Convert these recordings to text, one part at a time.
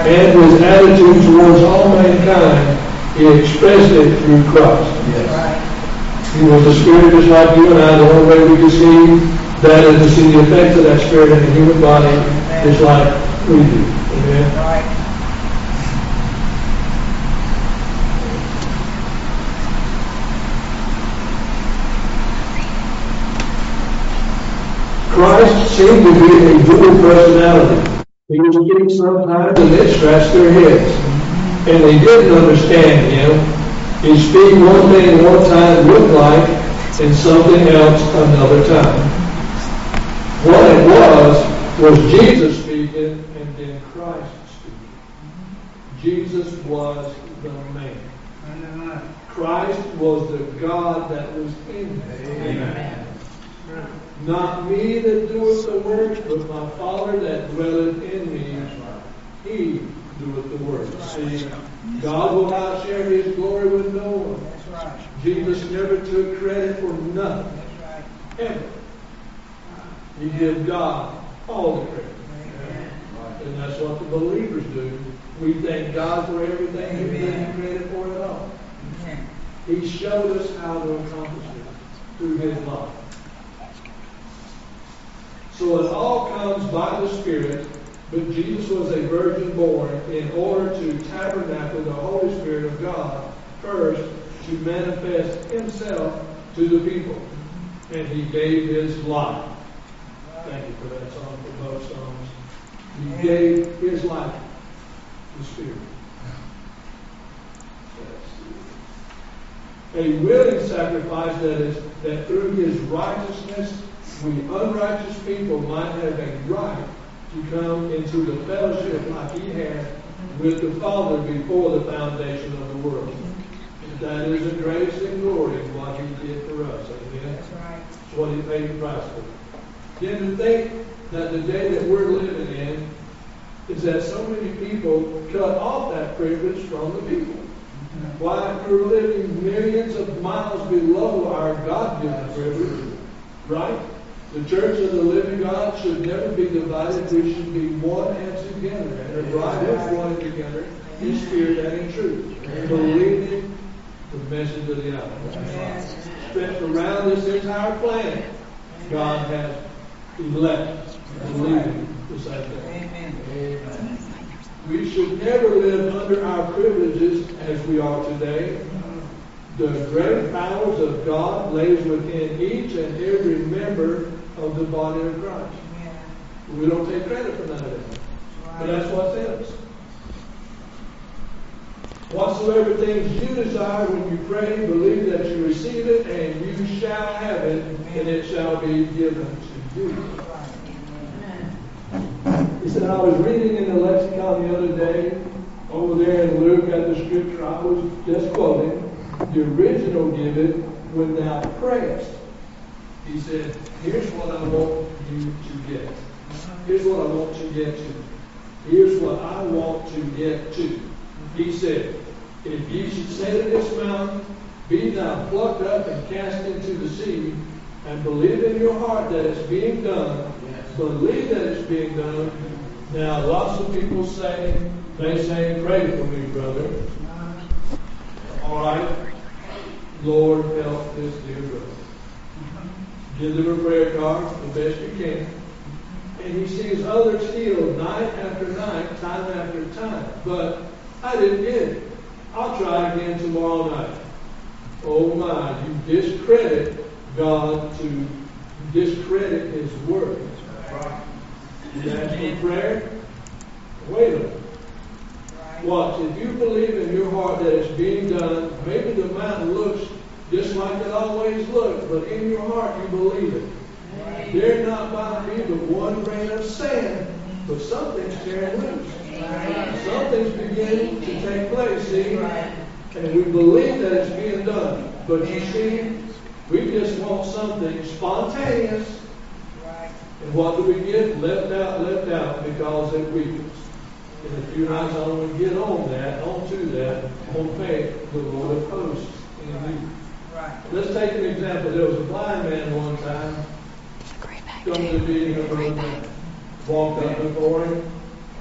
and his attitude towards all mankind, he expressed it through Christ. Yes. He was a spirit just like you and I. The only way we can see that is to see the effects of that spirit in the human body, just like we do. Amen. Right. Christ seemed to be a dual personality. He would speak sometimes and they scratched their heads. And they didn't understand him. He'd speak one thing one time look like, and something else another time. What it was Jesus speaking and then Christ speaking. Jesus was the man. Christ was the God that was in him. Amen. Not me that doeth the works, but my Father that dwelleth in me. He doeth the works. See, God will not share his glory with no one. That's right. Jesus never took credit for nothing. That's right. Ever. He gives God all the credit. Amen. And that's what the believers do. We thank God for everything and we give him credit for it all. Amen. He showed us how to accomplish it through his life. So it all comes by the Spirit, but Jesus was a virgin born in order to tabernacle the Holy Spirit of God first to manifest himself to the people. And he gave his life. Thank you for that song, for both songs. He gave his life to the Spirit. A willing sacrifice that through his righteousness we unrighteous people might have a right to come into the fellowship like he had with the Father before the foundation of the world. And that is the grace and glory of what he did for us. Amen? That's right. That's what he paid the price for. Then to think that the day that we're living in is that so many people cut off that privilege from the people. Why? We're living millions of miles below our God-given privilege. Right? The church of the living God should never be divided. We should be one and together. And the bride is one together in spirit and in truth. And believing the message of the hour. Stretched around this entire planet, God has elected and believing the same thing. Amen. We should never live under our privileges as we are today. The great powers of God lays within each and every member of the body of Christ. We don't take credit for none of that. But that's what's in us. Whatsoever things you desire when you pray, believe that you receive it, and you shall have it, and it shall be given to you. He said, I was reading in the lexicon the other day, over there in Luke at the scripture I was just quoting. The original give it when thou prayest. He said, here's what I want you to get. Here's what I want to get to. Here's what I want to get to. He said, if ye should say to this mountain, be thou plucked up and cast into the sea, and believe in your heart that it's being done, believe that it's being done. Now, lots of people say, they say, pray for me, brother. All right. Lord, help this dear brother. Give them a prayer card the best you can. And he sees others healed night after night, time after time. But I didn't get it. I'll try again tomorrow night. Oh my, you discredit God to discredit his word. You ask for prayer? Wait a minute. Watch, if you believe in your heart that it's being done, maybe the mountain looks just like it always looked, but in your heart you believe it. Right. There not by me but one grain of sand, but something's tearing loose. Right. Something's beginning to take place, see? Right. And we believe that it's being done. But you see, we just want something spontaneous. Right. And what do we get? Left out, because it weakens. In a few nights I want to get onto that, on faith, the Lord of hosts in you. Right. Let's take an example. There was a blind man one time. Come to the meeting of a walked up before him.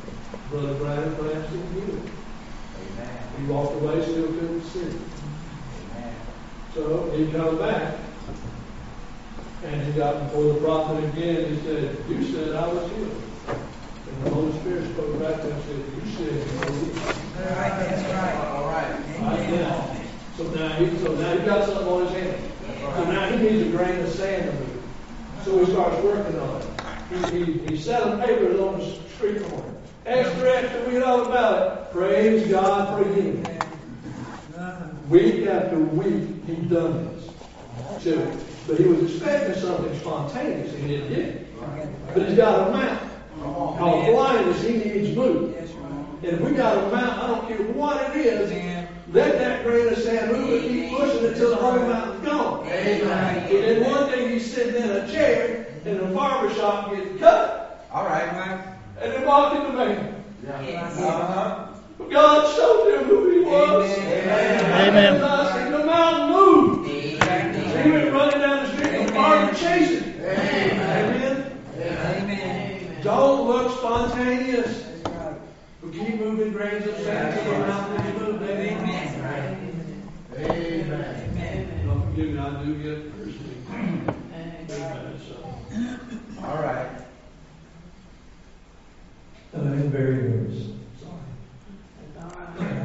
Brother Brandon Branch didn't do it. Amen. He walked away, still couldn't see. Amen. So he come back, and he got before the prophet again. He said, "You said I was healed." And the Holy Spirit spoke back to him and said, "You said you were healed." That's right. All right. Right. So now he got something on his hand. So now he needs a grain of sand to move. So he starts working on it. He selling papers on the street corner. Extra, read all about it. Praise God for healing. Week after week, he'd done this. So, but he was expecting something spontaneous, and it didn't. But he's got a mountain called blindness. He needs move. And if we got a mountain, I don't care what it is, let that grain of sand move and keep pushing until the whole mountain's gone. Amen. And then one day he's sitting in a chair in a barber shop getting cut. All right. And then walked in the man. Yeah. God showed him who he was. Amen. And I said, the mountain moved. He went running down the street and the barber chasing him. Amen. Amen. Don't look spontaneous. We keep moving grains of sand to the mountain is moved. Amen. Don't forgive me, I do get personally. Amen. So. All right. I'm very nervous. Sorry.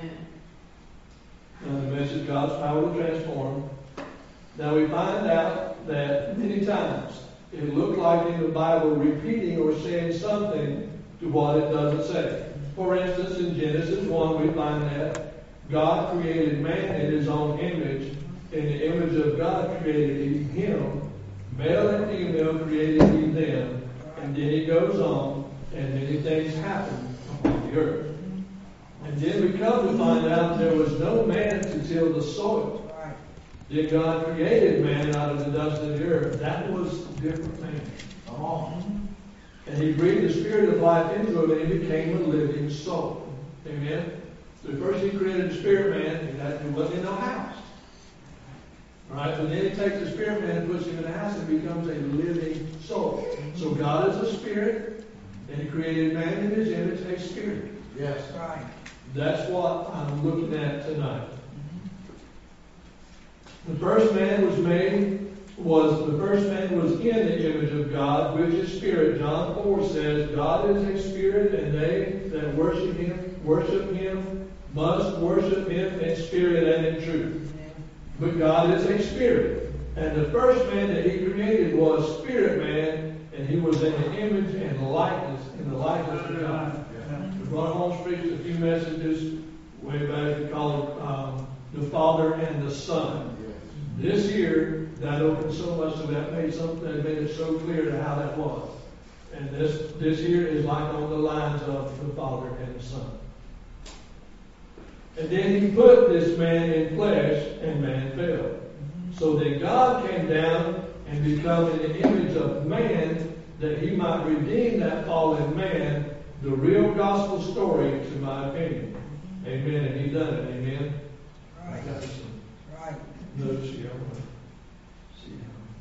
Now the message, God's power to transform. Now we find out that many times it looked like in the Bible repeating or saying something to what it doesn't say. For instance, in Genesis 1 we find that God created man in his own image. In the image of God created he him. Male and female created he them. And then he goes on, and many things happen on the earth. And then we come to find out there was no man to till the soil. Then God created man out of the dust of the earth. That was a different man. Come on. And he breathed the spirit of life into him, and he became a living soul. Amen? So first he created the spirit man, and he wasn't in no house. Alright, so then he takes the spirit man and puts him in a house and becomes a living soul. So God is a spirit, and he created man in his image, a spirit. Yes. Right. That's what I'm looking at tonight. The first man was in the image of God, which is spirit. John 4 says, God is a spirit, and they that worship him must worship him in spirit and in truth. But God is a spirit. And the first man that he created was spirit man, and he was in the image and the likeness of God. Ron Holmes preached a few messages way back. We call it the Father and the Son. This year, that opened so much so that made it so clear to how that was. And this year is like on the lines of the Father and the Son. And then he put this man in flesh, and man fell. So then God came down and become in the image of man, that he might redeem that fallen man. The real gospel story, to my opinion. Amen. And he done it. Amen. Right. I got some Right. notes here. I want to see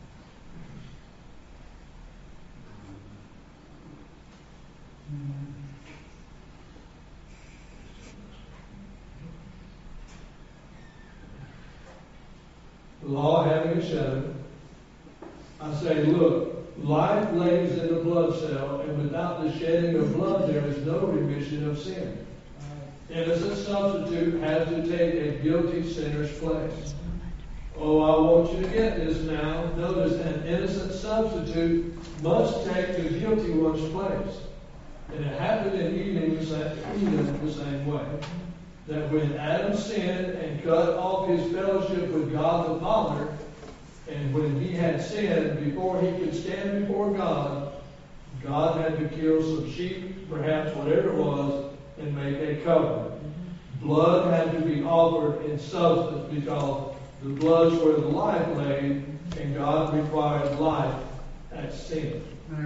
how. The law having a shadow. I say, look, life lays in the blood cell, and without the shedding of blood, there is no remission of sin. Innocent substitute has to take a guilty sinner's place. Oh, I want you to get this now. Notice, an innocent substitute must take the guilty one's place. And it happened in Eden the same way. That when Adam sinned and cut off his fellowship with God the Father, and when he had sinned, before he could stand before God, God had to kill some sheep, perhaps whatever it was, and make a covenant. Blood had to be offered in substance because the blood's where the life lay, and God required life at sin.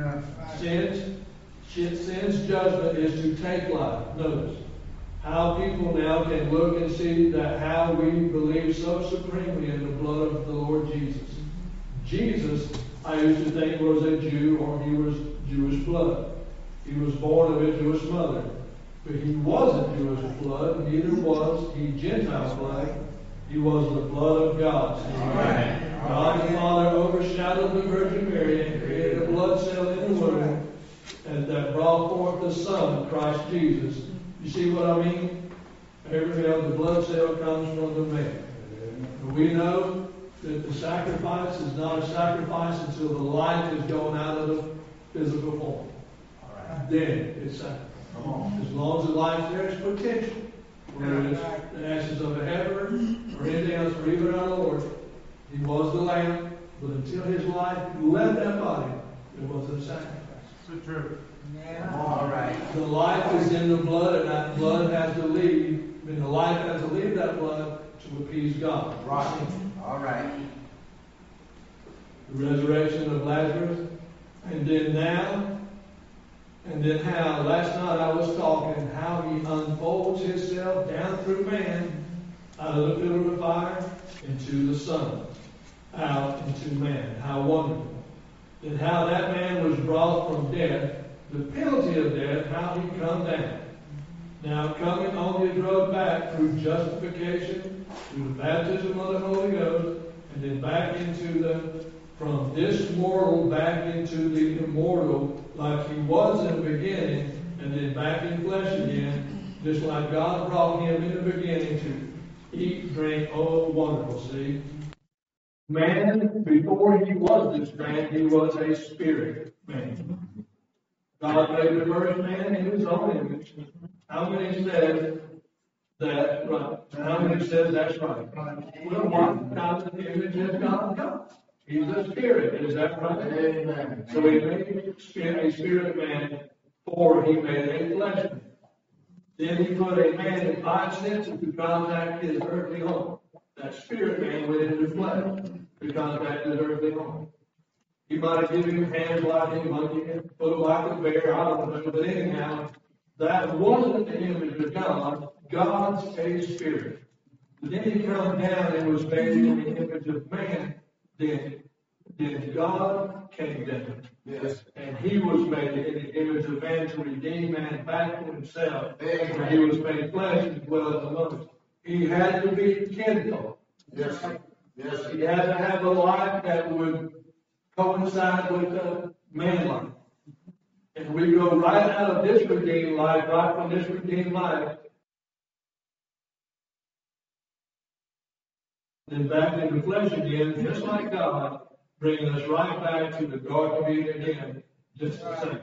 Sin's judgment is to take life. Notice how people now can look and see that how we believe so supremely in the blood of the Lord Jesus. Jesus, I used to think, was a Jew, or he was Jewish blood. He was born of a Jewish mother. But he wasn't Jewish blood, neither was he Gentile blood. He was the blood of God. Right. God the Father overshadowed the Virgin Mary and created a blood cell in the womb and that brought forth the Son, Christ Jesus. You see what I mean? The blood cell comes from the man. We know that the sacrifice is not a sacrifice until the life is gone out of the physical form. Then it's sacrifice. As long as the life there is potential. Whether it's the ashes of a heifer or anything else, or even our Lord, He was the Lamb, but until His life left that body, it was a sacrifice. So true. Yeah. All right. The life is in the blood, and that blood has to leave, and the life has to leave that blood to appease God. Right. All right. The resurrection of Lazarus, and then how, last night I was talking, how He unfolds Himself down through man, out of the pillar of fire, into the Son, out into man. How wonderful. And how that man was brought from death, the penalty of death, how He come down. Now coming on His road back through justification, through the baptism of the Holy Ghost, and then back into from this mortal back into the immortal, like He was in the beginning, and then back in flesh again, just like God brought Him in the beginning to eat, drink, oh, wonderful, see? Man, before he was this man, he was a spirit man. God made the first man in His own image. How many says that right? How many says that's right? Well, what kind of image is God? He's a spirit, is that right? Amen. So He made a spirit man before He made a flesh man. Then He put a man in 5 senses to contact his earthly home. That spirit man went into flesh to contact his earthly home. He might have given him hands like a monkey, foot like a bear, I don't know, but anyhow, that wasn't the image of God. God's a spirit. But then He come down and was made in the image of man. Then God came down. Yes. And He was made in the image of man to redeem man back to Himself. And He was made flesh and dwelt among us. He had to be kinfolk. Yes. Yes. He had to have a life that would coincide with the man life. And we go right out of this redeemed life, right from this redeemed life, then back into flesh again, just like God, bringing us right back to the Garden of Eden again, just the same.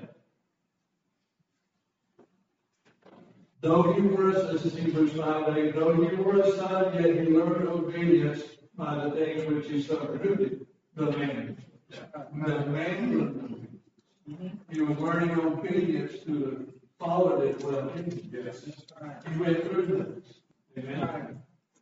Though He were, this is Hebrews 5:8, though He were a son, yet He learned obedience by the things which He suffered. Who did? The man. The man. He was learning obedience to the Father that dwelt in Him. Yes. He went through this. Amen.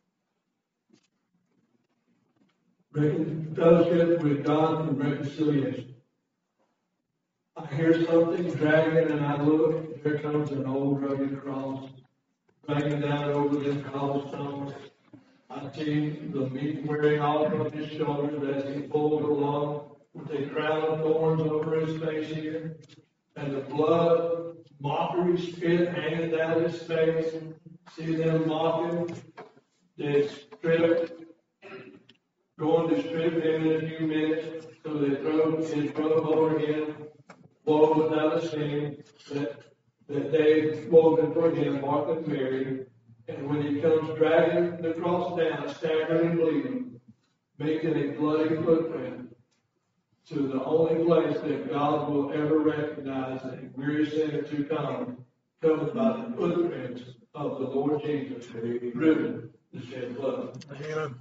Fellowship with God and reconciliation. I hear something dragging and I look, here comes an old rugged cross, dragging down over this cobblestone. I see the meat wearing off of His shoulders as He pulled along with a crown of thorns over His face here, and the blood, mockery, spit hanging down His face. See them mocking. They strip. Going to strip Him in a few minutes, so they throw His robe over Him, woven without a shame, that they woven for Him, Martha and Mary. And when He comes dragging the cross down, staggering and bleeding, making a bloody footprint to the only place that God will ever recognize a weary sinner to come, covered by the footprints of the Lord Jesus, driven to shed blood. Amen.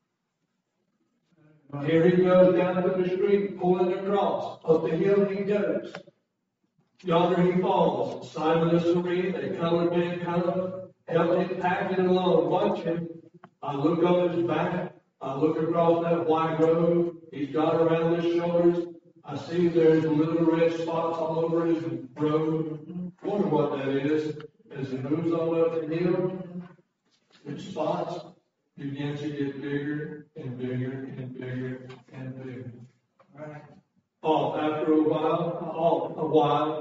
Here He goes down to the street, pulling the cross. Up the hill He goes. Yonder He falls. Simon the Cyrene, a colored man, comes, help Him pack it along. Watch Him. I look on His back. I look across that white robe He's got around His shoulders. I see there's little red spots all over His robe. Wonder what that is. As He moves on up the hill, His spots begin to get bigger and bigger and bigger and bigger. Right. Oh, after a while, I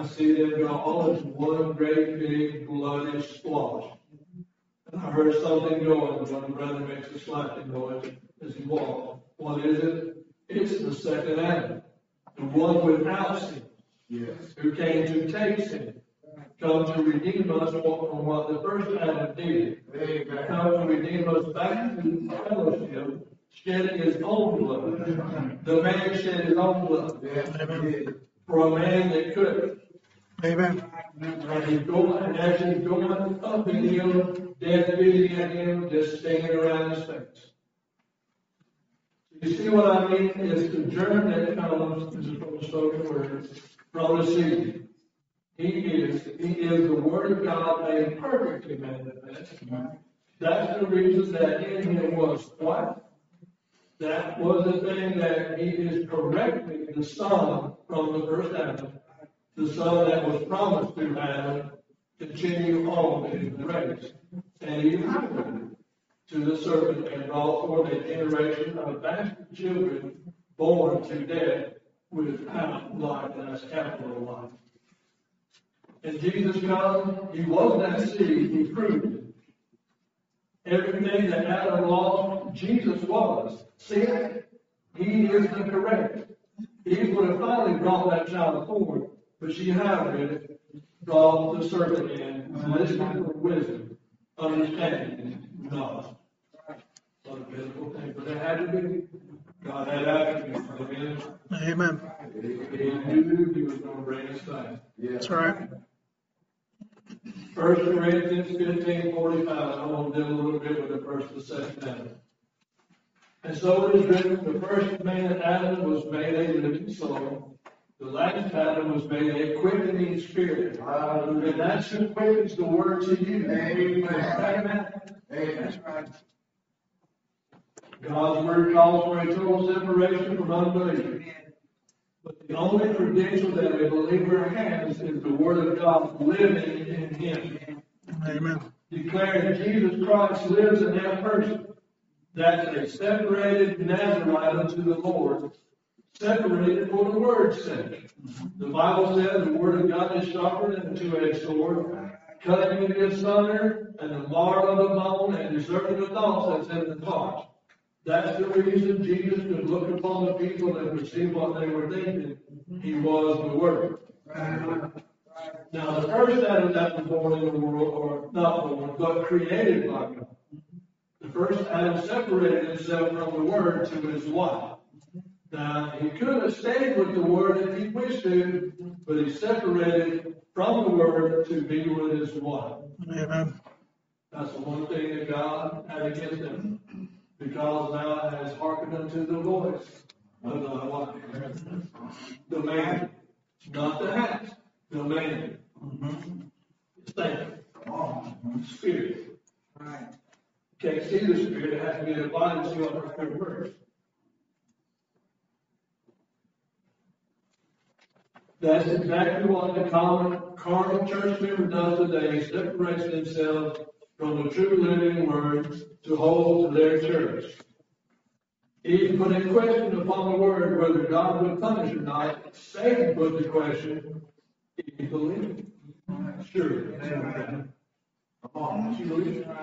see them go all as one great big bloody squash. And I heard something going when the brother makes a slapping noise as he walked. What is it? It's the second Adam, the one without sin, who came to take sin, come to redeem us from what the first Adam did, come to redeem us back to fellowship, shedding his own blood. The man shed his own blood for a man that couldn't. Amen. And he's going, and as he's going up in him, death beating at him, just stinging around his face. You see what I mean? It's the germ that comes, this is from the spoken word, from the seed. He is the Word of God made perfectly manifest. That's the reason that in him was what? That was the thing that he is correctly the Son from the first Adam, the Son that was promised to Adam, continue on in the race. And he happened to the serpent and brought forth a generation of bastard children born to death without life, and that's capital life. And Jesus comes, he was that seed, he proved it. Everything that Adam lost, Jesus was. See, he is the correct. He would have finally brought that child forward, but she had brought the serpent in, listening for wisdom, understanding, knowledge. What a beautiful thing. But it had to be. God had attributes. Amen. He knew he was going to bring us back. That's right. 1 Corinthians 15:45. I'm going to deal a little bit with the first and second Adam. And so it is written, the first man, Adam, was made a living soul. The last Adam was made a quickening spirit. And that's who quickens the word to you. Amen. That's right. God's word calls for a total separation from unbelief. But the only credential that a believer has is the Word of God living in him. Amen. Declaring Jesus Christ lives in that person. That's a separated Nazarite unto the Lord, separated for the Word's sake. The Bible says the Word of God is sharper than a two-edged sword, cutting into asunder and the marrow of the bone and discerning the thoughts that's in the heart. That's the reason Jesus could look upon the people and perceive what they were thinking. He was the Word. Now, the first Adam that was born in the world, or not born, but created by God. The first Adam separated himself from the Word to his wife. Now, he could have stayed with the Word if he wished to, but he separated from the Word to be with his wife. Amen. That's the one thing that God had against him. Because thou hast hearkened unto the voice of thy wife. The man, not the hat, the man. Stand. Spirit. Can't see the Spirit, it has to be in the body to see what the Spirit works. That's exactly what the common carnal church member does today. He separates themselves from the true living Word to hold to their church. He put a question upon the Word whether God would punish or not. Satan put the question, if you believe it. Sure. Come on, you believe it?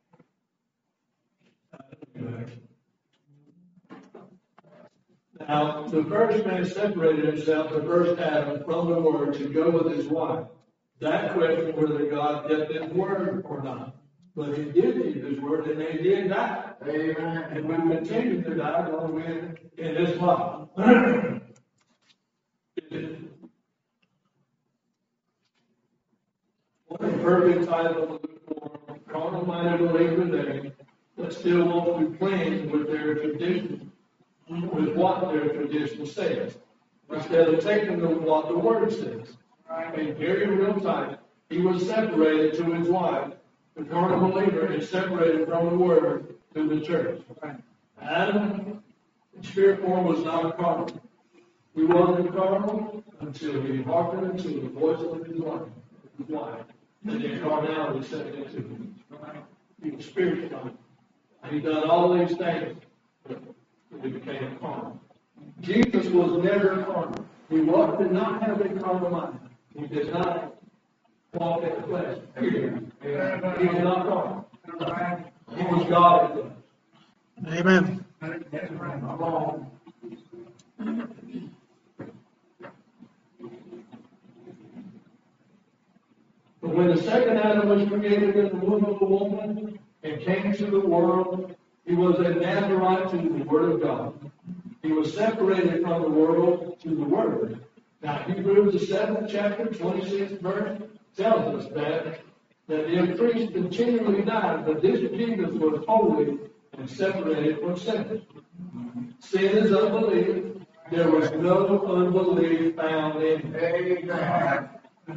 Now, the first man separated himself, the first Adam, from the Word to go with his wife. That question whether God kept his word or not. But he did keep his word, and they did die. Amen. And we continue to die, don't we, in this life. What a perfect title for carnal-minded believer today that still want to cling with their tradition, with what their tradition says, instead of taking what the Word says. A very real time, he was separated to his wife. The carnal believer is separated from the Word to the church. Adam, in spirit form, was not carnal. He wasn't carnal until he hearkened to the voice of his wife. And then carnality set into him. He was spiritual. He done all these things, but he became carnal. Jesus was never carnal. He did not have a carnal mind. He did not walk in the flesh. Period. He did not walk. He was God in the flesh. Amen. But when the second Adam was created in the womb of a woman and came to the world, he was a Nazarite to the Word of God. He was separated from the world to the Word. Now, Hebrews, the 7th chapter, 26th verse, tells us that the priest continually died, but this Jesus was holy and separated from sinners. Sin is unbelief. There was no unbelief found in him. Amen.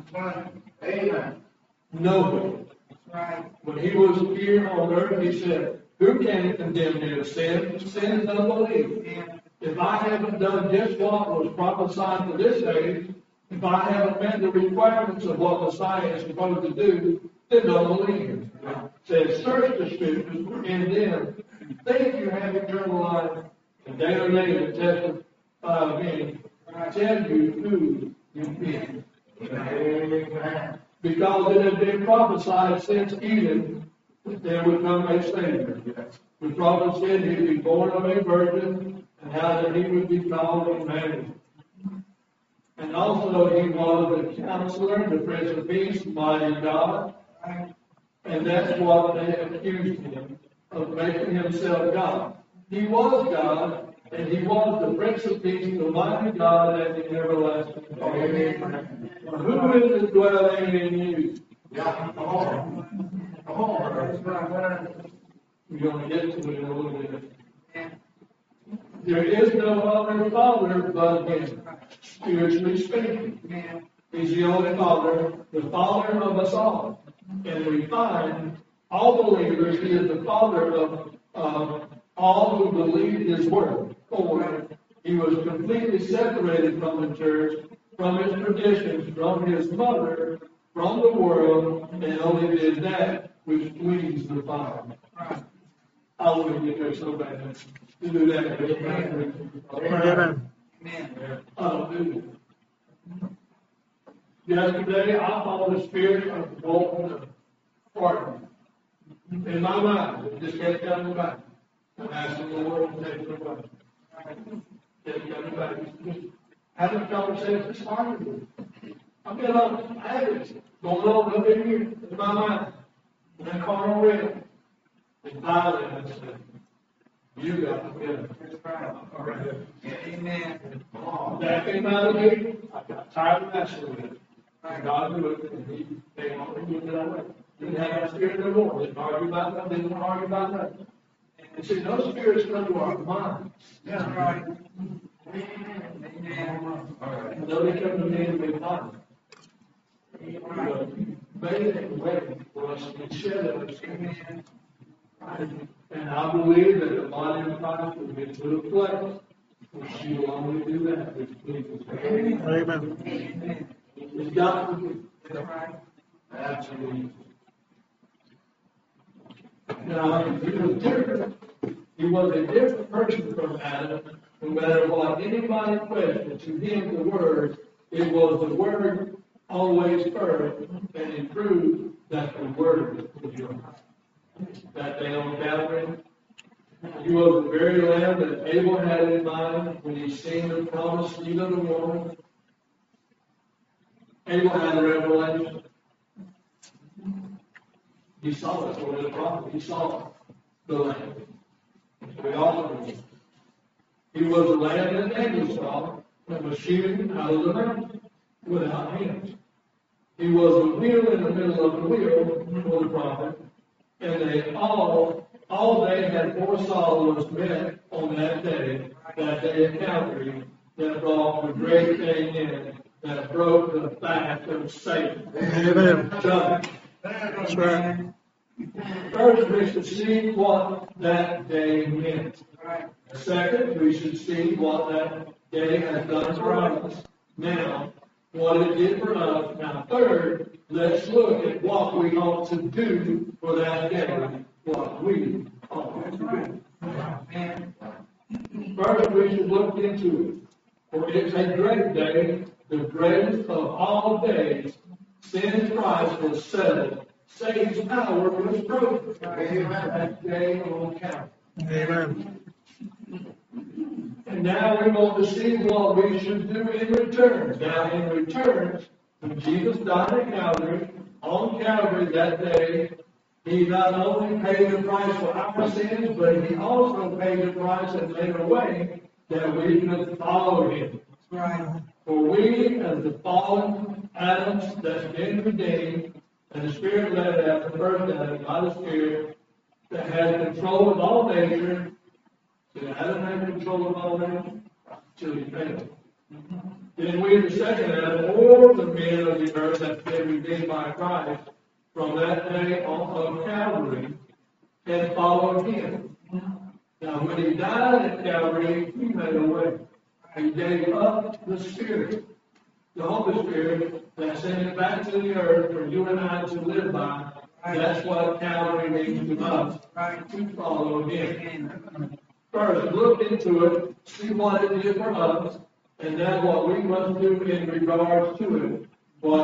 Amen. Nobody. When he was here on earth, he said, who can condemn me of sin? Sin is unbelief. If I haven't done just what was prophesied for this age, if I haven't met the requirements of what Messiah is supposed to do, then don't believe him. It says, search the scriptures, and then you think you have eternal life, and they are made to testify of me, tell you who you've been. Amen. Because it had been prophesied since Eden that there would come a Savior. The prophet said he'd be born of a virgin, and how that he would be called Emmanuel. And also he was the counselor, the Prince of Peace, mighty God. And that's what they accused him of, making himself God. He was God, and he was the Prince of Peace, the mighty God, and the everlasting God. Amen. Who is it dwelling in you? Yeah, come on. Come on. We're going to get to it in a little bit. There is no other Father but him, spiritually speaking. He's the only Father, the Father of us all. And we find all believers, he is the Father of all who believe his word. For he was completely separated from the church, from his traditions, from his mother, from the world, and only did that which pleased the Father. I want to get there so bad to do that. Amen. Hallelujah. Yesterday, I found the spirit of walking of pardon in my mind. It just kept coming back. I'm asking the Lord to take it away. Kept coming back. Just having a conversation, it's hard to do. I've been on habits going on up in here in my mind. And that carnal realm. And finally, I said, you got to get it. All right. Amen. That came out of me. I got tired of messing with it. And God knew it, and he came on and did it that way. Didn't have that spirit no more. Didn't argue about nothing. Didn't argue about nothing. And see, those spirits come to our mind. That's right. Amen. And though they come to me and they find made a way for us to shed those things. And I believe that the body of Christ will get to a place where she will only do that which pleases her. Amen. It's got to be. That's right. Absolutely. Now, he was different. He was a different person from Adam. No matter what anybody questioned, to him the Word, it was the Word always first, and it proved that the Word was yours. That day on Calvary, he was the very lamb that Abel had in mind when he seen the promised seed of the woman. Abel had a revelation. He saw it for the prophet. He saw the lamb. We all know. He was the lamb that Daniel saw that was shooting out of the mountain without hands. He was a wheel in the middle of the wheel for the prophet. And they all they had foresaw was met on that day at Calvary, that brought the great thing in, that broke the fast of Satan. Amen. So, That's right. first, we should see what that day meant. Second, we should see what that day has done for us. Now, what it did for us. Now, third, let's look at what we ought to do for that day. What we ought to do. First, we should look into it. For it's a great day the greatest of all days, sin's price was settled. Satan's power was broken. That day on Calvary. Amen. And now we're going to see what we should do in return. Now, in return, when Jesus died at Calvary, on Calvary that day, he not only paid the price for our sins, but he also paid the price and made a way that we could follow him. Right. For we, as the fallen Adams that's been redeemed, and the Spirit led after first Adam by the Spirit, that had control of all nature. Did Adam have control of all nature? Till he failed. Then we, the second Adam, or the men of the earth that have been redeemed by Christ, from that day on of Calvary, and followed him. Now, when he died at Calvary, he made a way. He gave up the Spirit, the Holy Spirit, that sent it back to the earth for you and I to live by. That's what Calvary means to us, to follow him. First, look into it, see what it did for us, and then what we must do in regards to it. What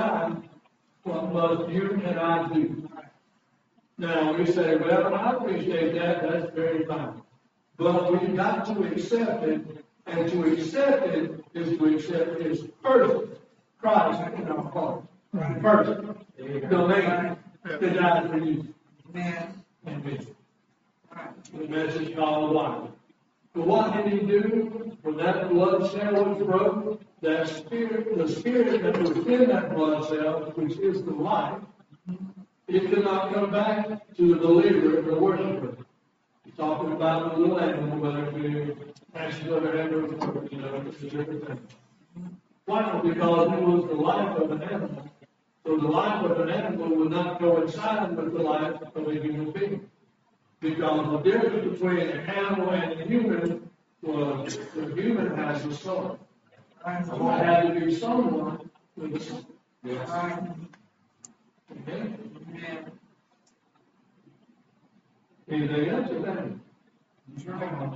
must you and I do? Now, we say, well, I appreciate that, that's very fine. But we've got to accept it, and to accept it is to accept his person, Christ in our heart. Person, the man that died for you and me. The message called life. But what did he do? When that blood cell was broke, that spirit, the spirit that was in that blood cell, which is the life, it could not come back to the believer, the worshiper. He's talking about the little animal, whether it be ashes of an animal, it's a different thing. Why? Because it was the life of an animal. So the life of an animal would not coincide with the life of a human being. Because the difference between an animal and a human was the human has a soul. So it had to be someone with a soul. Yes. Okay? Anything else with that?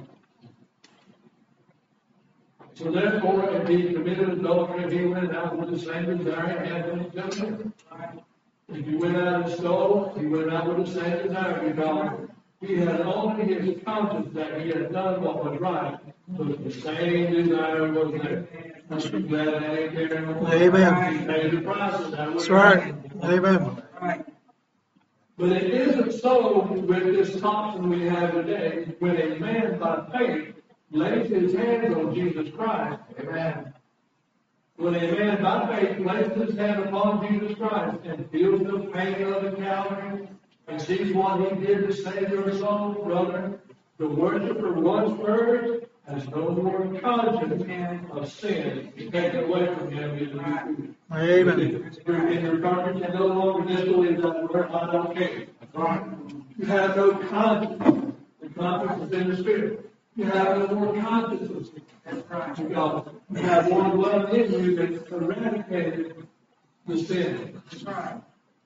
So therefore, if he committed adultery, he went out with the same desire he had when he done it. If he went out and stole, he went out with the same desire because he had only his conscience that he had done what was right, but the same desire was there. I'm glad I ain't there no more. Amen. He paid the price. That's right. Amen. But it isn't so with this doctrine we have today. When a man by faith lays his hands on Jesus Christ, amen. When a man by faith lays his hand upon Jesus Christ and feels the pain of the Calvary and sees what he did to save your soul, brother, the worshiper once purged has no more conscience of sin taken away from him. Amen. In your conscience, you no longer disbelieve that word, I don't care. You have no conscience. The conscience is in the Spirit. You have no more conscience of sin. Because you have one blood in you that eradicated the sin. That's right.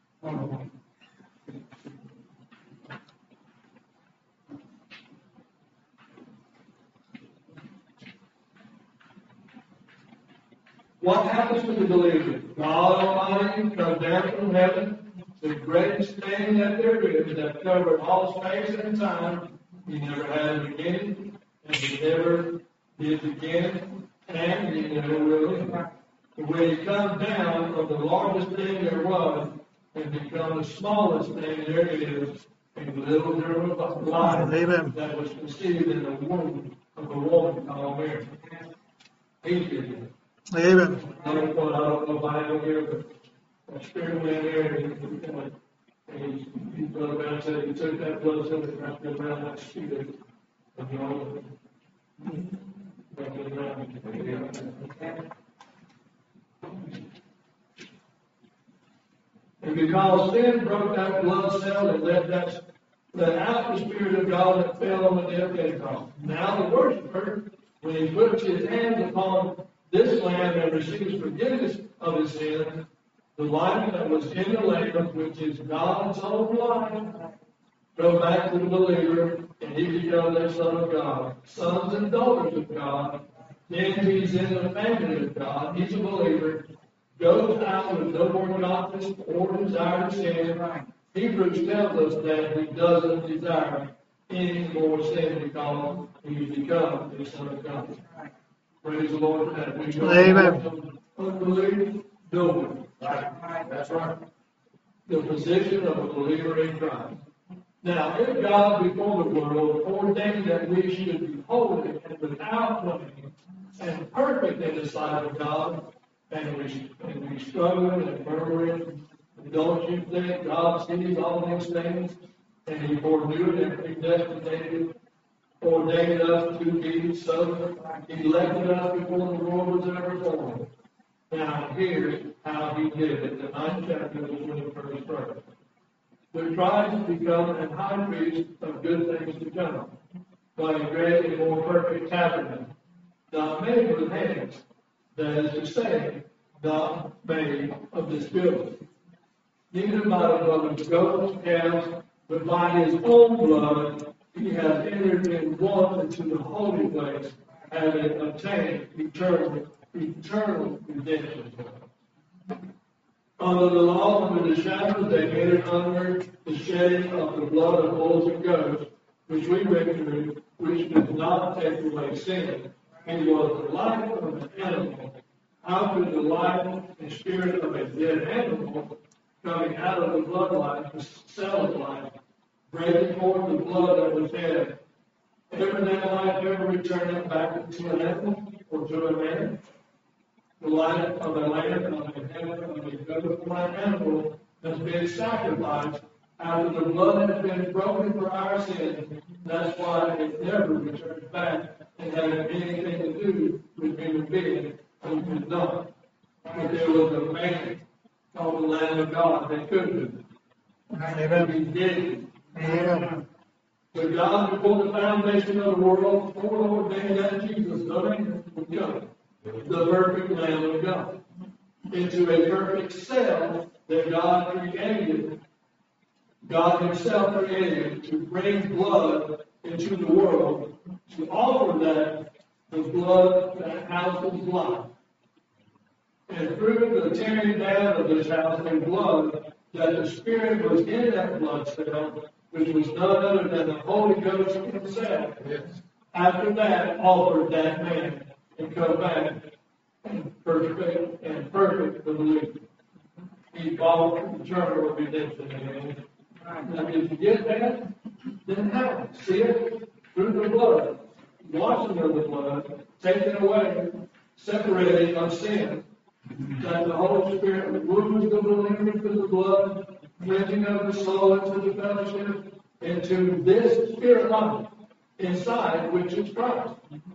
What happens to the believer? God Almighty comes down from heaven, the greatest thing that there is that covered all space and time. He never had a beginning, and he never did begin, and he never will end. But when he comes down from the largest thing there was and becomes the smallest thing there is, a little germ of life that was conceived in the womb of a woman called Mary. He did it. Amen. I don't know if I ever hear, but a spirit went there and he blood around said he took that blood cell and wrapped it around that spirit of the old. And because sin broke that blood cell and let out the Spirit of God that fell on the day of Pentecost. Now the worshiper, when he puts his hands upon this lamb and receives forgiveness of his sin, the life that was in the lamb, which is God's own life, go back to the believer, and he becomes a son of God. Sons and daughters of God, Then he's in the family of God. He's a believer. Goes out with no more confidence or desire to sin. Right. Hebrews tells us that he doesn't desire any more sin because he's become the Son of God. Right. Praise the Lord for that. We go Amen. from unbelief, no one. Right. That's right. The position of a believer in Christ. Now, if God before the world ordained that we should be holy and without blame and perfect in the sight of God, and we struggle and murmur, don't you think God sees all these things and He foreknew and predestinated, ordained us to be so? He elected us before the world was ever formed. Now, here's how He did it. The 9th chapter, the 21st verse. But Christ become an high priest of good things to come, by a great and more perfect tabernacle, not made with hands, that is to say, not made of this building. Neither by the blood of goats, calves, but by his own blood he has entered in once into the holy place, having obtained eternal redemption. Under the law, under the shadows, they entered under the shedding of the blood of bulls and goats, which we went through, which did not take away sin. It was the life of an animal. How could the life and spirit of a dead animal coming out of the bloodline, the cell of life, breaking forth the blood that was dead, ever that life ever returning back to an animal or to a man? The life of a lamb, of a heaven, of a goat, or an animal has been sacrificed after the blood has been broken for our sins. That's why it never returns back and having anything to do with human beings who could not. But there was a man called the Lamb of God that could do it. Amen. He did it. Amen. But God, before the foundation of the world, foreordained that Jesus, the Lamb, would come, the perfect Lamb of God, into a perfect cell that God created. God Himself created to bring blood into the world, to offer that the blood that houses life. And through the tearing down of this house in blood, that the Spirit was in that blood cell, which was none other than the Holy Ghost Himself. Yes. After that, offered that man and come back and perfect the believer. He bought eternal redemption. Amen. Now, if you get that, then how? See it through the blood, washing of the blood, taken away, separating of sin. That the Holy Spirit moves the believer through the blood, cleansing of the soul into the fellowship, into this spirit life inside, which is Christ.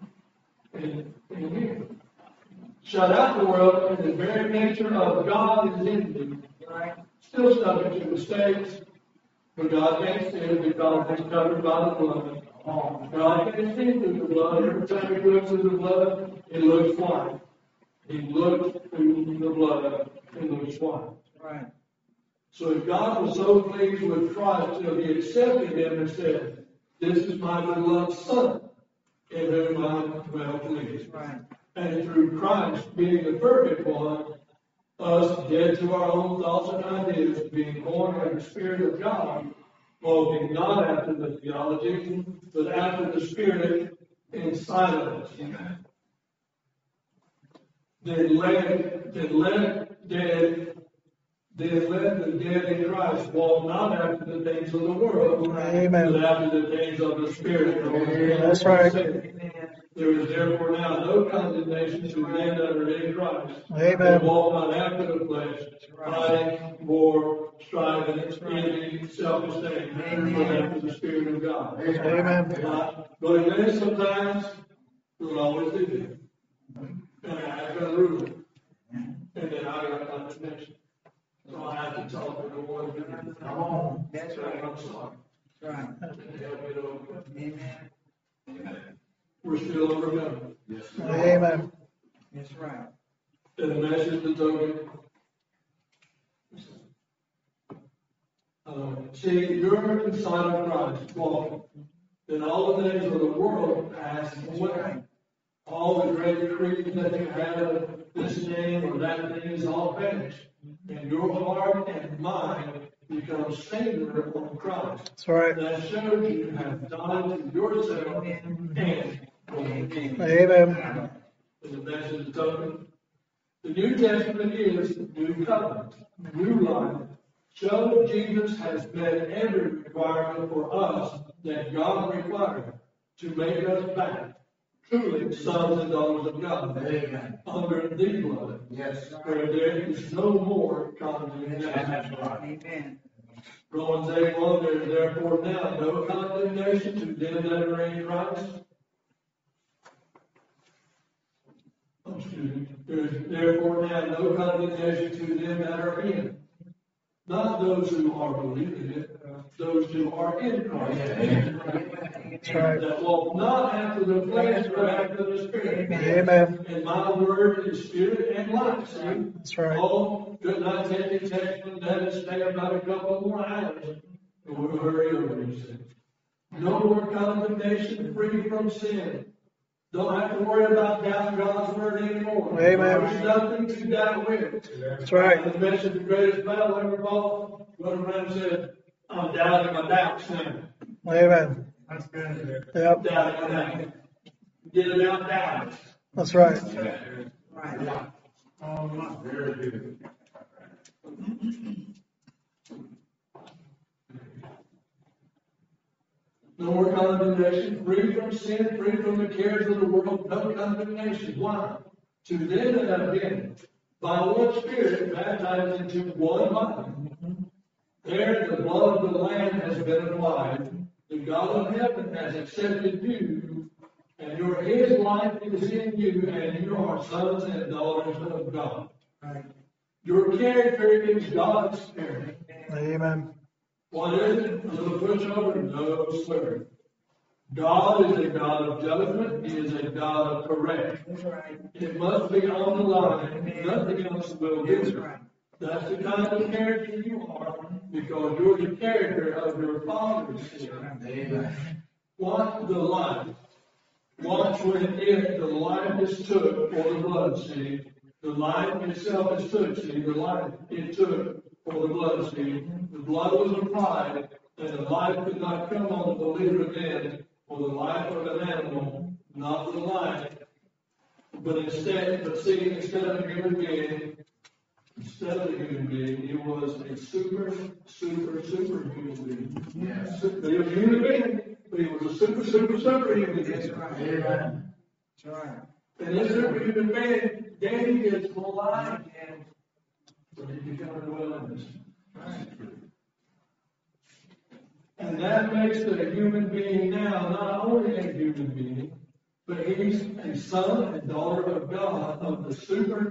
In here. Shut out the world, and the very nature of God is in you. Right? Still subject to mistakes, but God can't sin because it's covered by the blood. God can't see through the blood. Every time He looks through the blood, it looks white. He looked through the blood, it looks white. Right. So if God was so pleased with Christ till He accepted Him and said, "This is my beloved Son, in whom I am well pleased." Right. And through Christ being the perfect one, us dead to our own thoughts and ideas, being born of the Spirit of God, walking not after the theology, but after the Spirit inside of us. Then let the dead in Christ walk not after the things of the world, Amen. but after the things of the Spirit. That's right. There is therefore now no condemnation to them that are in Christ. Amen. They walk not after the flesh, fighting, war, striving, envy, self-esteem, but after the Spirit of God. Amen. But it is sometimes we'll always do that. And I got a rule. And then I got condemnation. So I have to talk to the Lord. Come on. That's right. right. I'm sorry. Right. And help me to overcome. Amen. We're still overcoming. Amen. That's right. And the message that's over. See, you're inside of Christ, walking. Then all the things of the world pass away. All the great creeds that you have, this name or that name is all vanished. And your heart and mind become centered on Christ. That's right. That shows you have died to yourself and for the King. Amen. In the message token. The New Testament is new covenant, new life. So Jesus has met every requirement for us that God required to make us back truly sons and daughters of God. Amen. Under the blood. Yes. Where there is no more condemnation. That's right. Amen. Romans 8:1, there is therefore now no condemnation to them that are in Christ. There is therefore now no condemnation to them that are in. Not those who are believing it, those who are in Christ. That's right. That walk not after the flesh, but after the Spirit. Amen. And my word is spirit and life. See? That's right. Oh, good night, take the text and let us stay about a couple more hours. And we'll hurry over these things. No more condemnation, free from sin. Don't have to worry about doubting God's word anymore. Amen. There's nothing to doubt with. That's right. I mentioned the greatest battle ever fought. Brother Brown said, I'm doubting my doubts now. Amen. That's good. Yep. Doubting my doubts. Get it out, doubt it. That's right. Right. Oh, very good. No more condemnation, free from sin, free from the cares of the world, no condemnation. Why? To them that have been, by one Spirit, baptized into one body. There the blood of the Lamb has been applied. The God of heaven has accepted you, and His life is in you, and you are sons and daughters of God. Right. Your character is God's character. Amen. What is it? A little pushover? No, sir. God is a God of judgment. He is a God of correction. That's right. It must be on the line. Nothing else will That's do. right. That's the kind of character you are because you're the character of your Father's sin. Amen. Watch the life. Watch when the life is took for the blood, see. The life itself is took, see. The life it took for the blood, see. The blood was applied, and the life could not come on the believer again for the life of an animal, not the life. But instead of a human being, he was a super human being. Yes. He was a human being, but he was a super human That's being. right. Amen. That's right. And this superhuman man gave his life and so he became a wilderness. And that makes the human being now not only a human being, but he's a son and daughter of God of the super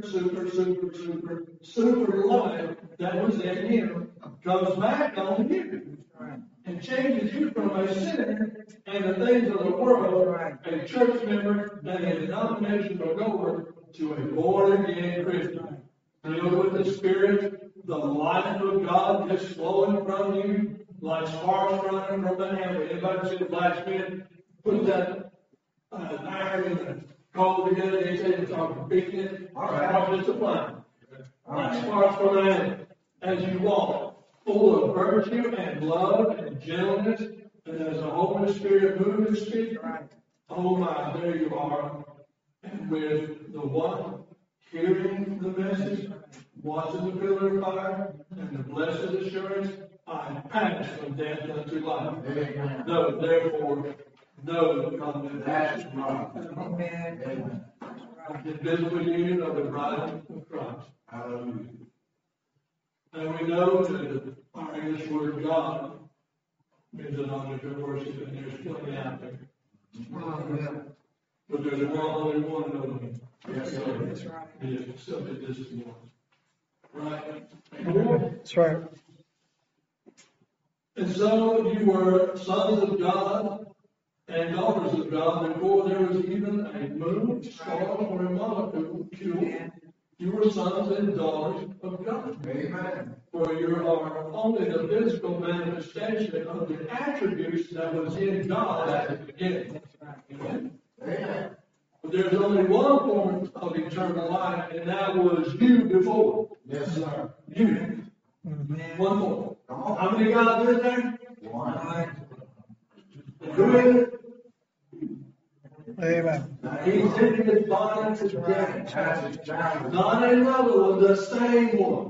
life that was in him comes back on you Right. and changes you from a sinner and the things of the world, a church member and a denominational goer to a born-again Christian. Filled with the Spirit, the life of God just flowing from you like sparks running from the hammer. Anybody see the blacksmith put that iron in the coal together? They say it's on beating it. Sparks just a flame. Like sparks from the hammer. As you walk, full of virtue and love and gentleness, and as the Holy Spirit moves and speaks, oh my, there you are. And with the one hearing the message, watching the pillar of fire, and the blessed assurance, I pass from death unto life. Amen. No, therefore, no That's condemnation. right. Amen. Amen. The visible union of the bride of Christ. Hallelujah. And we know that our English word God means an object of worship, and there's plenty out there. But there's only one knowing. Yes, sir. That's right. It is simply this one. Right? That's right. And so you were sons of God and daughters of God before there was even a moon, star, or a molecule. You were sons and daughters of God. Amen. For you are only the physical manifestation of the attributes that was in God at the beginning. Amen. Amen. But there's only one form of eternal life, and that was you before. Yes, sir. You. One form. How many gods is there? Right. Who is it? Amen. He sent his body to death. Not another one, the same one.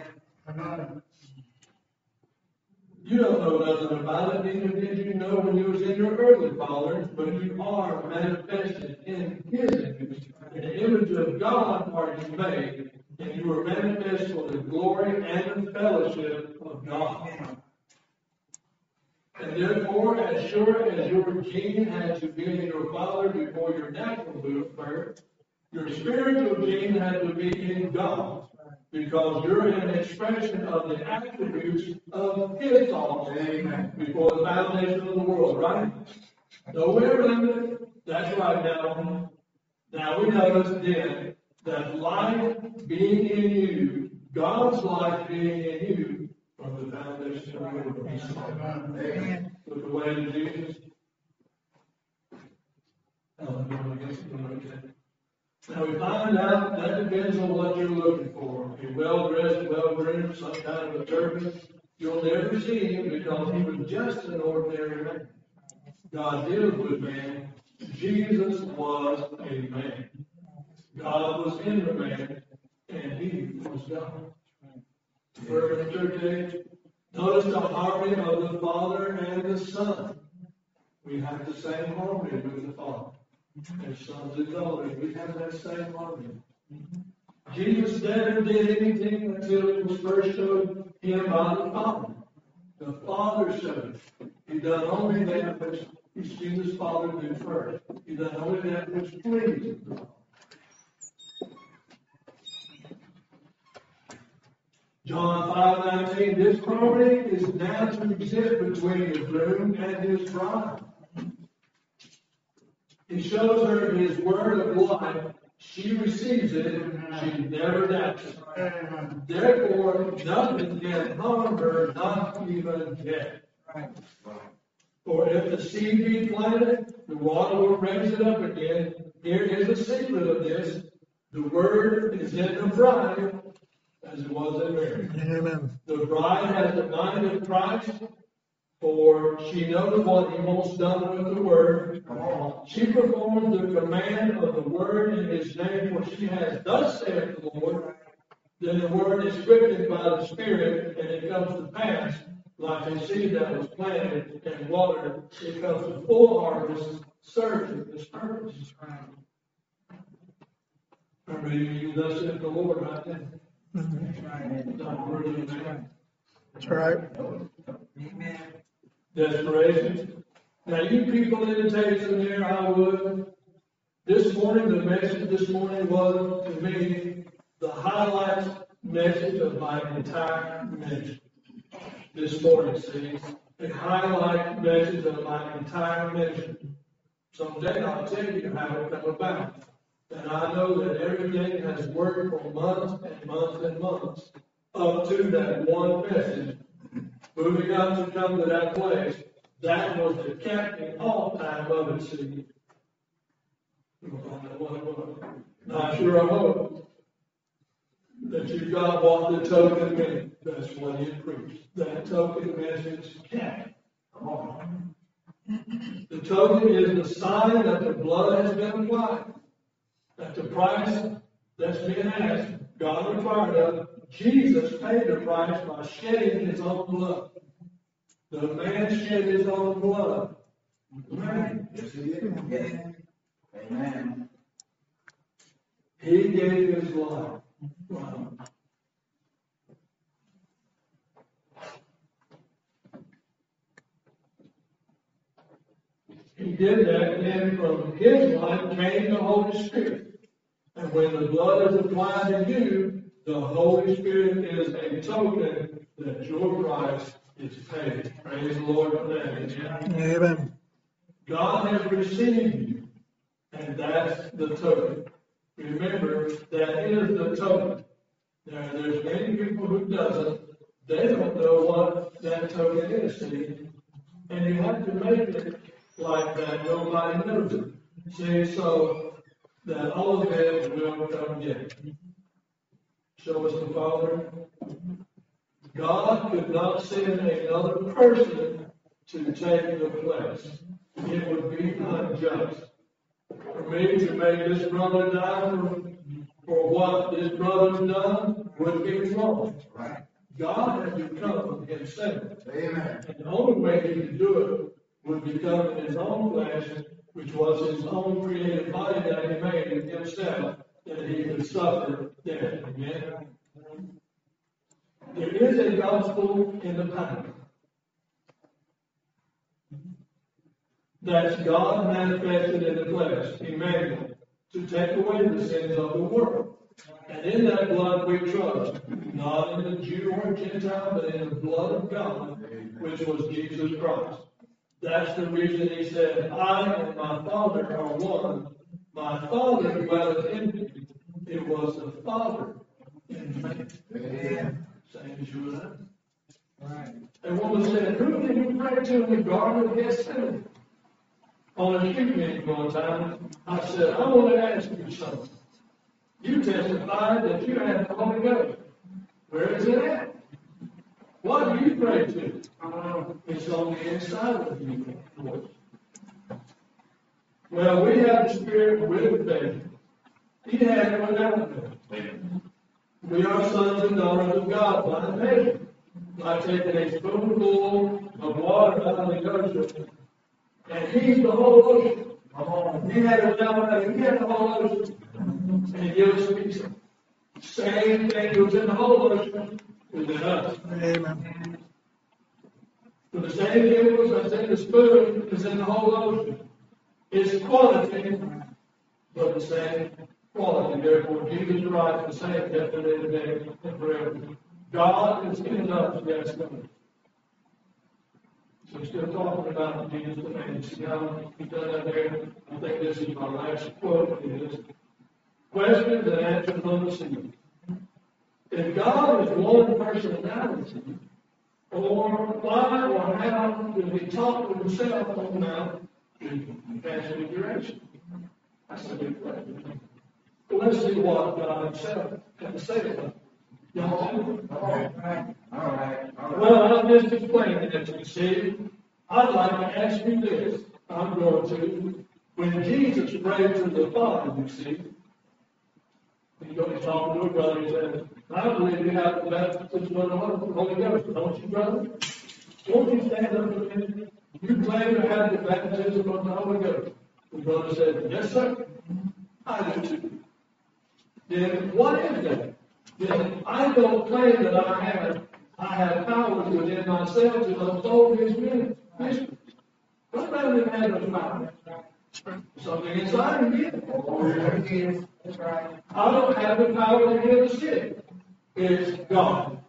You don't know nothing about it, neither did you know when you was in your earthly fathers, but you are manifested in his image. In the image of God are you made, and you were manifest for the glory and the fellowship of God. And therefore, as sure as your gene had to be in your father before your natural birth, your spiritual gene had to be in God, because you're an expression of the attributes of his thoughts before the foundation of the world, right? Nowhere limited. That's right now. Now we notice then that life being in you, God's life being in you, from the foundation of the world. Amen. With the way to Jesus. Now we find out that depends on what you're looking for. A well-dressed, well-groomed, some kind of a servant, you'll never see him because he was just an ordinary man. God deals with man. Jesus was a man. God was in the man, and he was God. We're in the church age. Notice the harmony of the Father and the Son. We have the same harmony with the Father. As sons and daughters, we have that same harmony. Jesus never did anything until it was first showed him by the Father. The Father showed it. He done only that which he's seen his Father do first. He done only that which pleased the Father. John 5:19, this harmony is now to exist between the groom and his bride. He shows her his word of life. She receives it. She never doubts it. Therefore, nothing can harm her, not even death. For if the seed be planted, the water will raise it up again. Here is the secret of this. The word is in the bride, as it was in Mary. Amen. The bride has the mind of Christ, for she knows what he wants done with the word. She performs the command of the word in his name, for she has thus saith the Lord. Then the word is quickened by the Spirit, and it comes to pass, like a seed that was planted and watered, it comes to full harvest, serving this purpose. Remember, you thus saith the Lord right there. Not the word of man. That's right. Amen. Desperation. Now, you people imitation there, I would. This morning, the message this morning was, to me, the highlight message of my entire ministry. This morning, see, a highlight message of my entire ministry. Someday I'll tell you how it came about. And I know that everything has worked for months and months and months up to that one message. Moving up to come to that place, that was the captain all time of it, see. Not sure I hope that you got what the token meant. That's what he preached. That token message captain. Come on. The token is the sign that the blood has been applied. That the price that's been asked, God required of, Jesus paid the price by shedding his own blood. The man shed his own blood. Right? Yes, he did. Amen. He gave his life. Wow. He did that, and then from his life came the Holy Spirit. And when the blood is applied to you, the Holy Spirit is a token that your price is paid. Praise the Lord for that. Amen. God has received you, and that's the token. Remember, that is the token. Now, there's many people who doesn't. They don't know what that token is, see? And you have to make it like that. Nobody knows it. See, so that all men will come get. Show us the Father. God could not send another person to take the place. It would be unjust. For me to make this brother die for what this brother's done would be wrong. Right. God had to come himself. Amen. And the only way he could do it would become in his own flesh, which was his own created body that he made in himself, that he could suffer death. Amen. There is a gospel in the Bible. That's God manifested in the flesh, Emmanuel, to take away the sins of the world. And in that blood we trust, not in the Jew or Gentile, but in the blood of God, which was Jesus Christ. That's the reason he said, I and my Father are one. My Father dwelleth in me. It was the Father in me. Same as you and I. Right. And woman said, who did you pray to in the Garden of Gethsemane? On a street meeting one time, I said, I want to ask you something. You testified that you had the Holy Ghost. Where is it at? What do you pray to? It's on the inside of you. Well, we have the Spirit with faith. He had it without faith. We are sons and daughters of God by measure. By taking a spoonful of water out of the ocean, and he's the whole ocean. He had it without faith. He had the whole ocean. And he gives us peace. Same thing was in the whole ocean is in us. Amen. For the same chemicals that's in the spoon is in the whole ocean. It's quantity, but the same quality. Therefore, Jesus Christ the same yesterday, today, and forever. God is in us, yes, God. So we're still talking about Jesus the man. See how he's done that there? I think this is my last quote. It is questions and answers on the scene. If God is one personality, or why or how did he talk to himself on the Mount Transfiguration? That's a good question. Well, let's see what God himself had to say about it. Y'all? All right. Well, I'll just explain it as you see. I'd like to ask you this. I'm going to. When Jesus prayed to the Father, you see, he's going to talk to a brother. He says, I believe you have the baptism of the Holy Ghost. Don't you, brother? Won't you stand up a minute? You claim to have the baptism of the Holy Ghost. The brother said, yes, sir. I do too. Then what is that? Then I don't claim that I have powers within myself to unfold his mysteries. What about him having a power? Something inside of you. That's right. I don't have the power to heal the sick. It's God.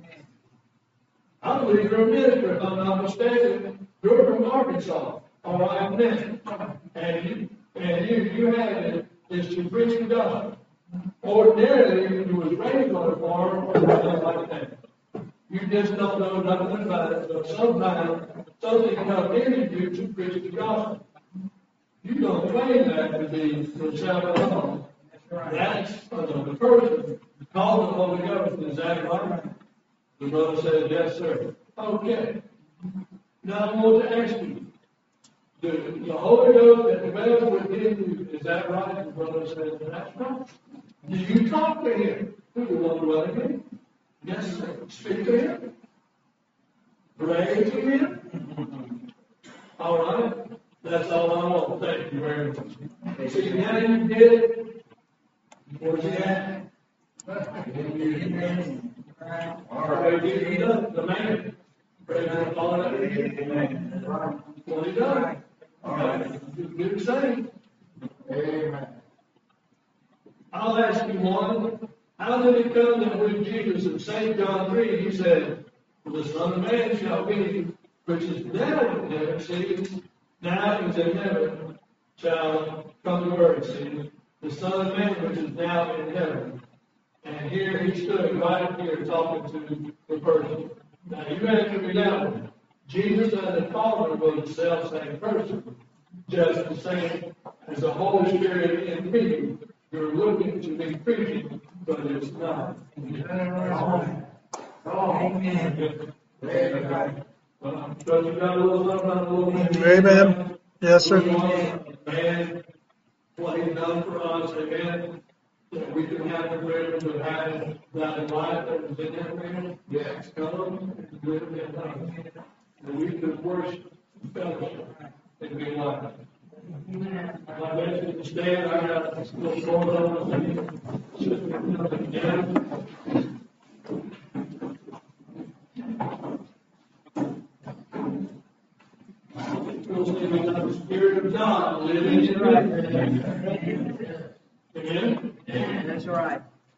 I believe you're a minister, if I'm not mistaken. You're from Arkansas. All right, man. And you have it is to preach the gospel. Ordinarily, if you was raised on a farm or something like that, you just don't know nothing about it, but sometime something comes into you to preach the gospel. You don't claim that to be yourself alone. That's another person called the Holy Ghost. Is that right? The brother said, yes, sir. Okay. Now I want to ask you, the Holy Ghost that dwells within you, is that right? The brother said, that's right. Do you talk to him? Who the one dwelling in him? Yes, sir. Speak to him. Pray to him. All right. That's all I want. Thank you very much. See, now you get it. Where's he at? All right. The man. Pray for the Father. What he done? All right. Do the same. Amen. I'll ask you one. How did it come that when Jesus in St. John 3, he said, the Son of Man shall be, which is now in heaven, see, now is in heaven, shall come to earth, see, the Son of Man which is now in heaven. And here he stood right here talking to the person. Now you answer me that one. Jesus and the Father were the self-same person, just the same It's the Holy Spirit in me. You're looking to be preaching, but it's not. Amen. But you got a little something, a little bit. Amen. Yes, sir. Man, what He's done for us, amen. That we can have the privilege of having that life that was in Him. Yes. Come and live in us. And we can worship, fellowship, and be like Him. My message to stand, I got a little photo of me. The Spirit of God living in me. Amen? That's right.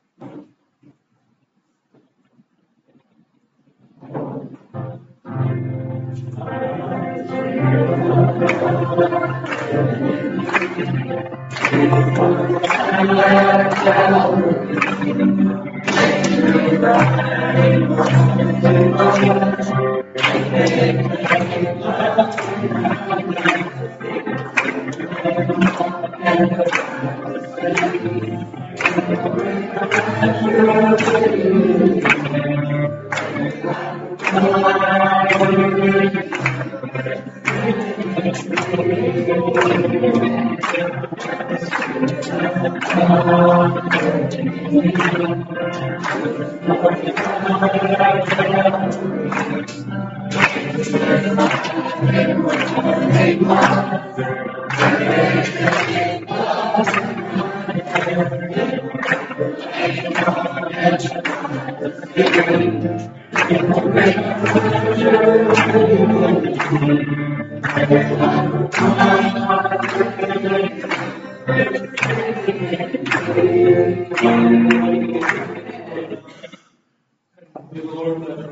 Be the Lord bless.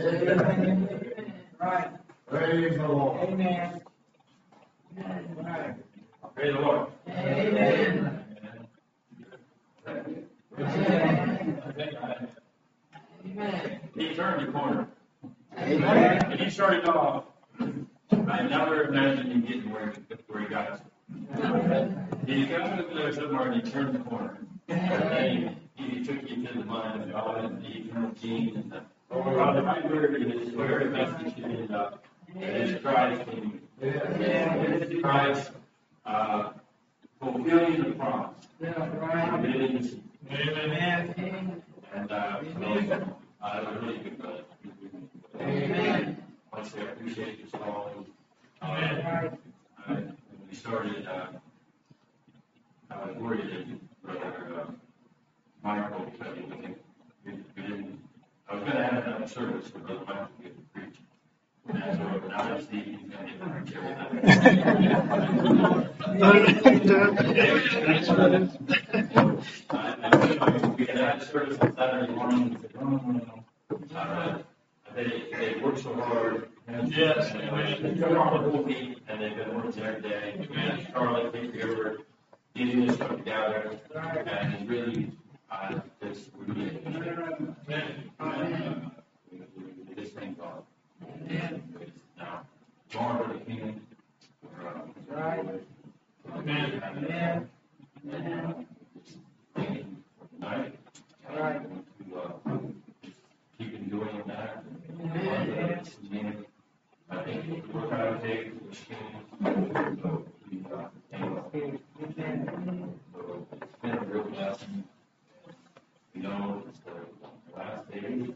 Right. Praise the Lord. Amen. Right. Praise the Lord. Amen. He turned the corner. Amen. And he started off, I never imagined him getting where he got to. He got up there somewhere and he turned the corner. And he took you to the mind of God and the eternal King and the right word is where the message should end up. And it's Christ in you. It's Christ fulfilling the promise. Fulfilling the seed. Amen. And I was really good brother. Amen. Honestly, I appreciate your calling. Right. When we started, I was worried that Brother Michael, because we didn't, I was going to have another service for Brother Michael to get to preach. And so now I see he's going to get to preach we had a service on Saturday morning. We said, no. They work so hard. Yes. And they've been working every day. And Charlotte, thank you for getting this stuff together. And it's really, this thing called. Now, tomorrow for the King. Right. Amen. Amen. Tonight. Right. Keep enjoying that. Amen. I think we're going to take the King. So, anyway. So, it's been a real blessing. You know, it's the last days.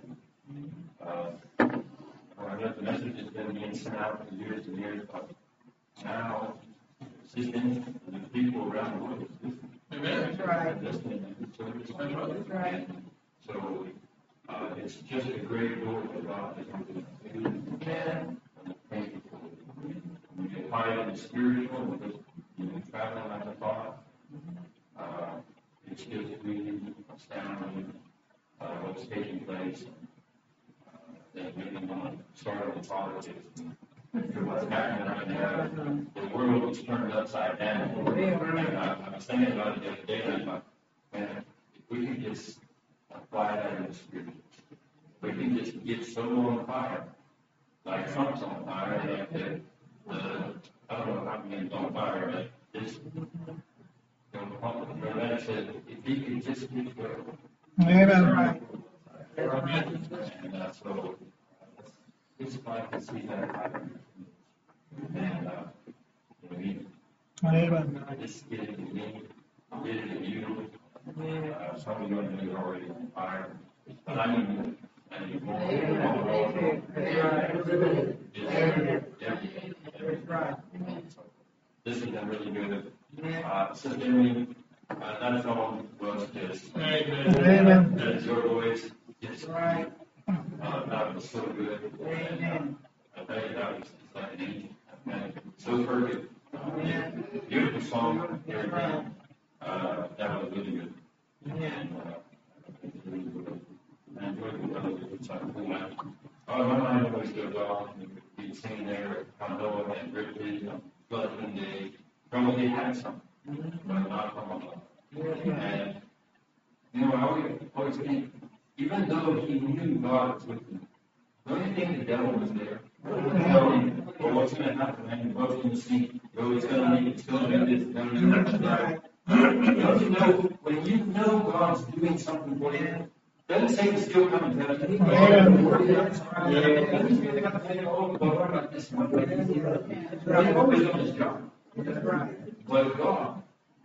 I know the message has been being sent out for years and years, but now it's just in the people around the world. That's right. That's right. So it's just a great door for God to open. Amen. You get high in the spiritual, and just traveling like a thought. It's just really astounding what's taking place. That maybe want to start with politics. What's happening right now, the world is turned upside down. And I was thinking about it the other day, and I thought, man, if we could just apply that in the spirit, we can just get so on fire, like Trump's on fire, like I don't know how many on fire, just, Loretta said, if he could just keep going. Amen. And so it's fun to see that happen. And, Amen. just get it to me, get it to you. Some of you are already on fire, but I need more. I need more. This has been really good. Sister Emily, that song was just, Amen. that is your voice. Just, that was so good. And, I tell you, that was like an angel. And so perfect. Beautiful song, everything. That was really good. And, I enjoyed the melody. It's like, cool, man. My mind always goes off, and we sing there, Noah and Ripley, Bloodman Day. From they had some, but not from Allah. And, I always think, even though he knew God was with him, don't you think the devil was there? Well, what's going to happen, man? What's going to see? Oh, it's going to it's going to be this, it's going to be that. Don't you know, when you know God's doing something for you, doesn't Satan still come and tell you? Doesn't Satan come and tell you, oh, well, what about this one? He's always on his job. But God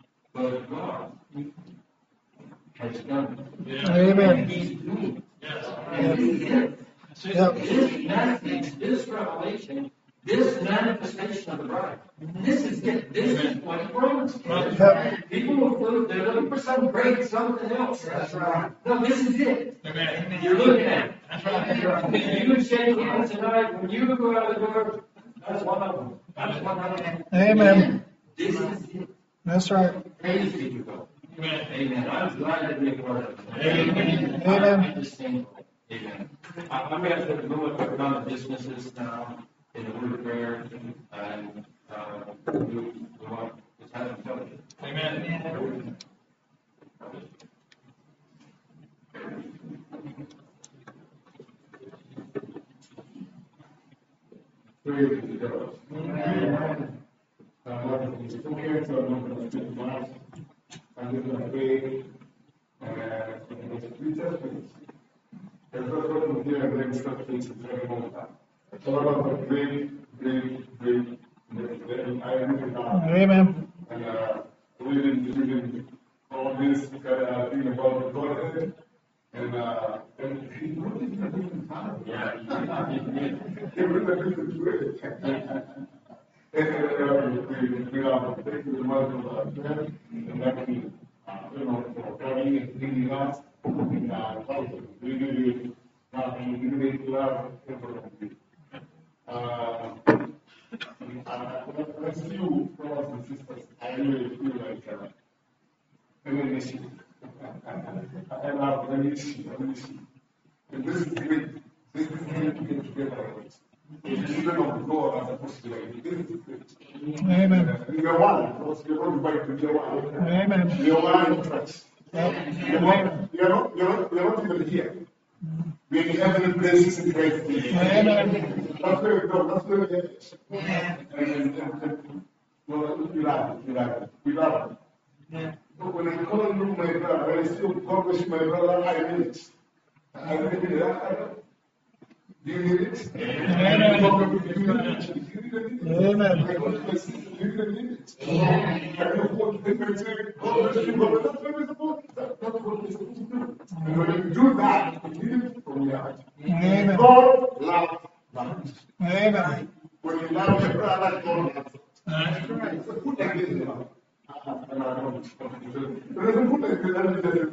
has done it. Amen. He's doing it. Yep. This manifestation, this revelation, this manifestation of the bride. This is it. This is what he promised. Yep. People will think they're looking for some great something else. That's right. No, this is it. Amen. You're looking at it. That's right. When you shake hands tonight, when you go out the door, that's one of them. That's one of them. Amen. This is it. That's right. Praise be to God. Amen. Amen. I'm glad to be a part of it. Amen. Amen. I just think, amen. I'm going to have to go around the dismisses now in the word of prayer, and we want to have some fellowship. Amen. Praise be to God. Amen. It's okay, so I'm not going to speak much. I'm just going to pray. It's three testaments. There's also here and then stuff things to very long time. It's all about the great. I really love. Amen. And reading all this thing about the Godhead. And he wrote it in a different time. Yeah. He wrote a different way. We are taking the month of prayer and actually, for coming and bringing us in our house. We really love everything. As you, brothers and sisters, I really feel like reminiscing. I love reminiscing. And this is great. This is great to get together with. The children of God are supposed to be like this. Is great. Amen. We are one, because we are not invited to be one. Amen. We are one in Christ. Amen. We are not even here. We are in heavenly places in Christ. Amen. That's where we go. That's where we get. And we love it. But when I call you my brother, when I say God bless you, my brother, I mean it. I really mean it. Do you need it? Amen. Do you need it? Amen. My God bless you. Do you really need it? And you want to say, God bless you, brother. That's what we're supposed to do. That's what we're supposed to do. And when you do that, you need it from your heart. Amen. God loves that. Amen. When you love your brother, God loves it. That's right. So put that in there. And I don't. But if you put that in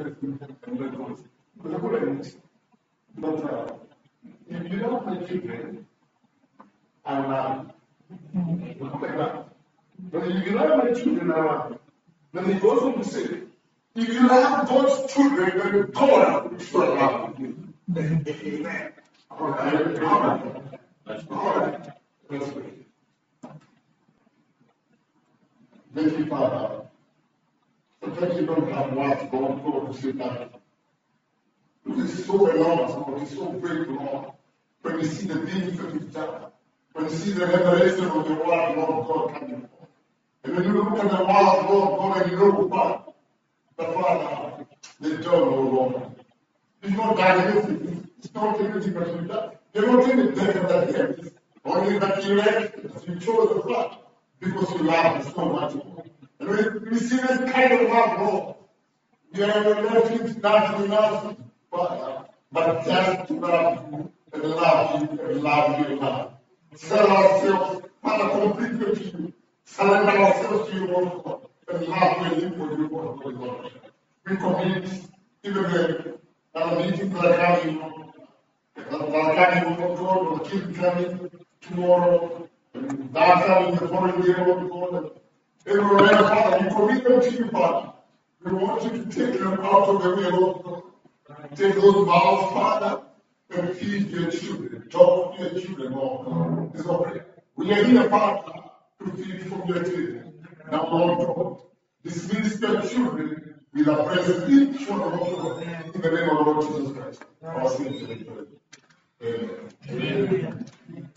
there, if you love my children, I love you. But if you love my children, I love you. Then he goes on to say, if you love God's children, then God will show love you. Amen. All right. Let's pray. Thank you, Father. So thank you, don't have words going forward to say that. This is so enormous, Lord. It's so great, Lord. When we see the beings of each other, when we see the revelation of the word, Lord God, coming forth. And when you look at the wild Lord God and you know the Father, they don't know Lord. It's not diagnosis, it's not anything that you done. You're not in the death of that gift. Only that you left, you chose the Father because you love him so much. And when you see this kind of love, Lord, you have left it not enough, but just to love you and love you and love you now. Sell ourselves, Father, completely to you. Surrender ourselves to you, Lord God, and love you and live for you, Lord God. We commit even the meetings that are coming, Lord God, or keep coming tomorrow, and that coming the following day, Lord God. Everywhere, Father, we commit them to you, Father. We want you to take them out of the way, Lord God. Take those mouths, Father, and feed your children. Talk to your children, Lord God. It's okay. We are here, Father, to feed from your table. Now, Lord God, dismiss your children with a present each one of us in the name of Lord Jesus Christ. Our Savior. Amen. Amen.